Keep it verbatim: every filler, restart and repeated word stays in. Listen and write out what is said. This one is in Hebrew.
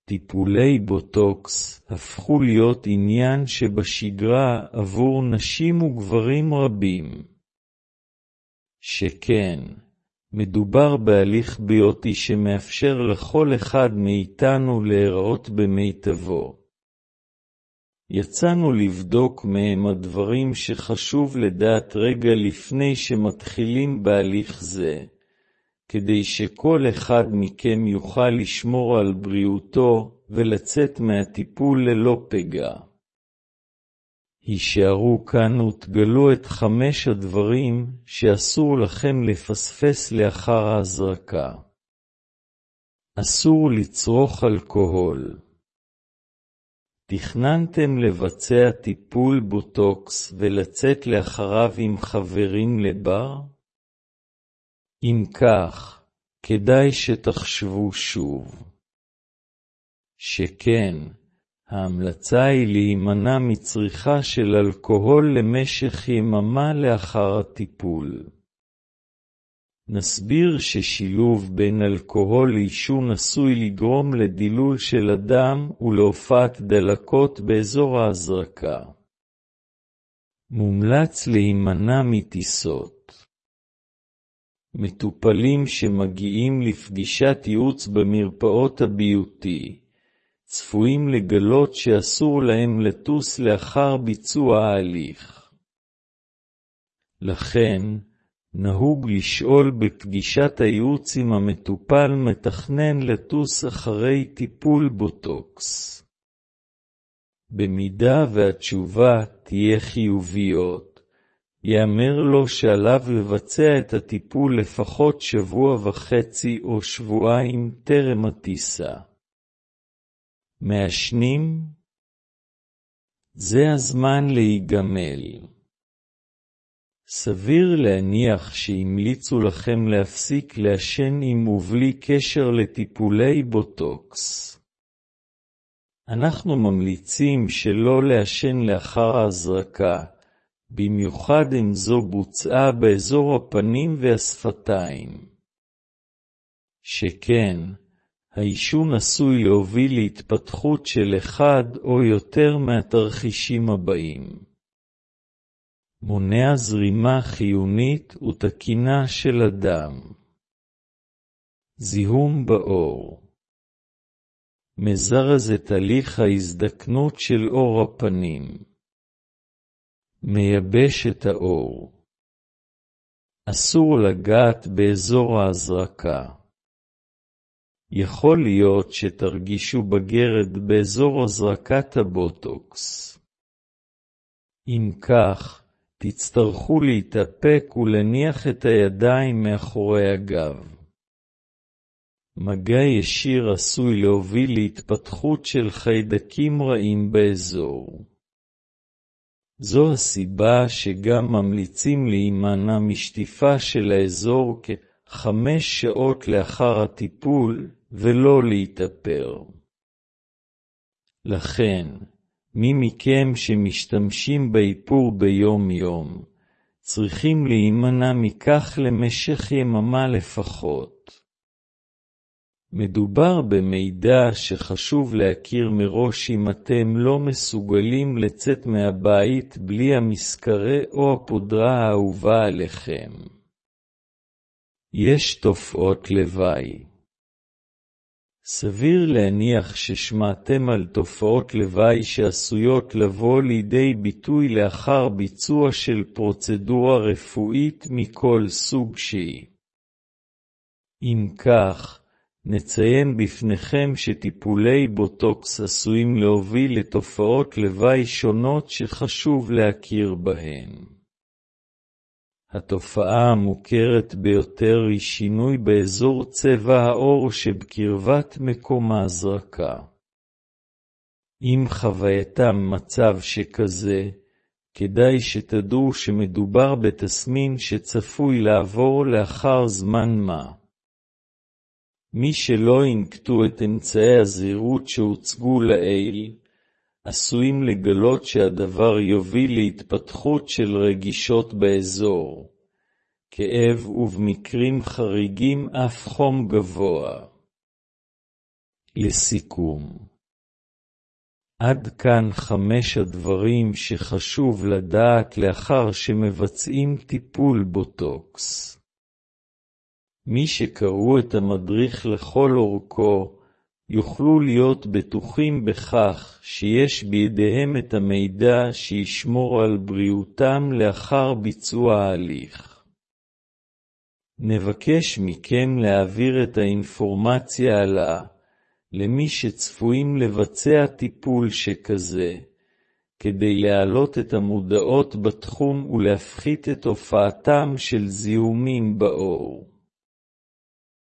טיפולי בוטוקס הפכו להיות עניין שבשגרה עבור נשים וגברים רבים. שכן, מדובר בהליך ביוטי שמאפשר לכל אחד מאיתנו להיראות במיטבו. יצאנו לבדוק מהם הדברים שחשוב לדעת רגע לפני שמתחילים בהליך זה, כדי שכל אחד מכם יוכל לשמור על בריאותו ולצאת מהטיפול ללא פגע. הישארו כאן ותגלו את חמש הדברים שאסור לכם לפספס לאחר ההזרקה. אסור לצרוך אלכוהול. תכננתם לבצע טיפול בוטוקס ולצאת לאחריו עם חברים לבר? אם כך, כדאי שתחשבו שוב. שכן, ההמלצה היא להימנע מצריכה של אלכוהול למשך יממה לאחר הטיפול. נסביר ששילוב בין אלכוהול לעישון עשוי לגרום לדילול של הדם ולהופעת דלקות באזור ההזרקה. מומלץ להימנע מטיסות. מטופלים שמגיעים לפגישת ייעוץ במרפאות הביוטי, צפויים לגלות שאסור להם לטוס לאחר ביצוע ההליך. לכן, נהוג לשאול בפגישת הייעוץ אם המטופל מתכנן לטוס אחרי טיפול בוטוקס. במידה והתשובה תהיה חיוביות, יאמר לו שעליו לבצע את הטיפול לפחות שבוע וחצי או שבועיים טרם הטיסה. מעשנים? זה הזמן להיגמל. סביר להניח שהמליצו לכם להפסיק לעשן עם ובלי קשר לטיפולי בוטוקס. אנחנו ממליצים שלא לעשן לאחר ההזרקה, במיוחד אם זו בוצעה באזור הפנים והשפתיים. שכן, העישון עשוי להוביל להתפתחות של אחד או יותר מהתרחישים הבאים. מונע זרימה חיונית ותקינה של הדם. זיהום בעור. מזרז את הליך ההזדקנות של עור הפנים. מייבש את העור. אסור לגעת באזור ההזרקה. יכול להיות שתרגישו בגרד באזור הזרקת הבוטוקס. אם כך, תצטרכו להתאפק ולהניח את הידיים מאחורי הגב. מגע ישיר עשוי להוביל להתפתחות של חיידקים רעים באזור. זו הסיבה שגם ממליצים להימנע משטיפה של האזור כחמש שעות לאחר הטיפול ולא להתאפר. לכן, מי מכם שמשתמשים באיפור ביום יום, צריכים להימנע מכך למשך יממה לפחות. מדובר במידע שחשוב להכיר מראש אם אתם לא מסוגלים לצאת מהבית בלי המסקרה או הפודרה האהובה עליכם. יש תופעות לוואי. סביר להניח ששמעתם על תופעות לוואי שעשויות לבוא לידי ביטוי לאחר ביצוע של פרוצדורה רפואית מכל סוג שהיא. אם כך, נציין בפניכם שטיפולי בוטוקס עשויים להוביל לתופעות לוואי שונות שחשוב להכיר בהן. התופעה המוכרת ביותר היא שינוי באזור צבע העור שבקרבת מקום ההזרקה. אם חווייתם מצב שכזה, כדאי שתדעו שמדובר בתסמין שצפוי לעבור לאחר זמן מה. מי שלא ינקטו את אמצעי הזהירות שהוצגו לעיל, עשויים לגלות שהדבר יוביל להתפתחות של רגישות באזור, כאב ובמקרים חריגים אף חום גבוה. לסיכום, עד כאן חמש הדברים שחשוב לדעת לאחר שמבצעים טיפול בוטוקס. מי שקראו את המדריך לכל אורכו, יוכלו להיות בטוחים בכך שיש בידיהם את המידע שישמור על בריאותם לאחר ביצוע ההליך. נבקש מכם להעביר את האינפורמציה הלאה למי שצפויים לבצע טיפול שכזה, כדי להעלות את המודעות בתחום ולהפחית את הופעתם של זיהומים בעור.